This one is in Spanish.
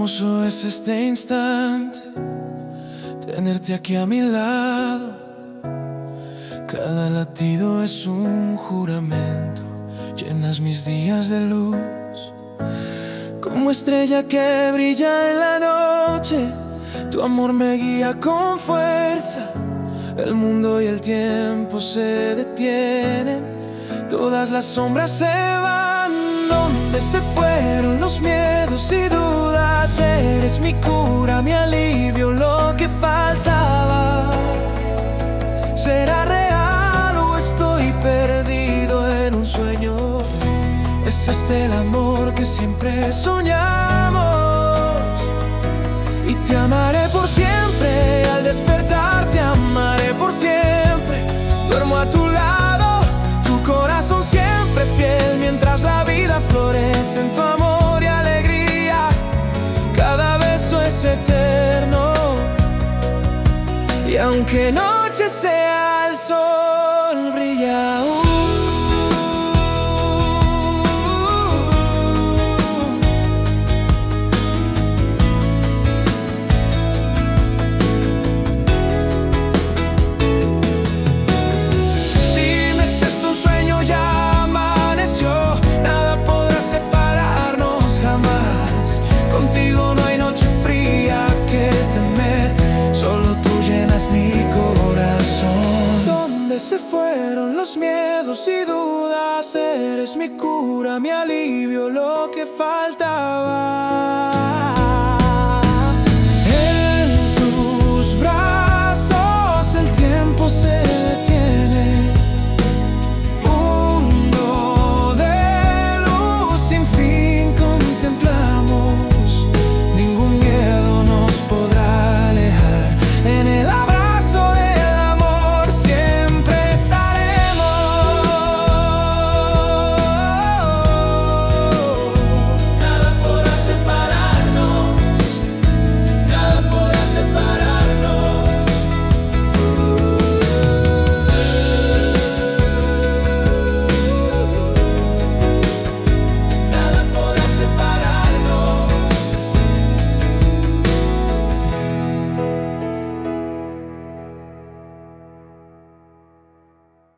hermoso es este instante, tenerte aquí a mi lado. Cada latido es un juramento, llenas mis días de luz. Como estrella que brilla en la noche, tu amor me guía con fuerza. El mundo y el tiempo se detienen, todas las sombras se van. ¿Dónde se fueron los miedos y dudas? Eres mi cura, mi alivio, lo que faltaba. ¿Será real o estoy perdido en un sueño? ¿Es este el amor que siempre soñamos? Y te amaré por siempre, al despertar te amaré por siempre. Duermo a tu lado, tu corazón siempre fiel, mientras la vida florece en tu amor y alegría. Cada beso es eterno, y aunque noche sea, el sol brilla aún. Se fueron los miedos y dudas, eres mi cura, mi alivio, lo que faltaba.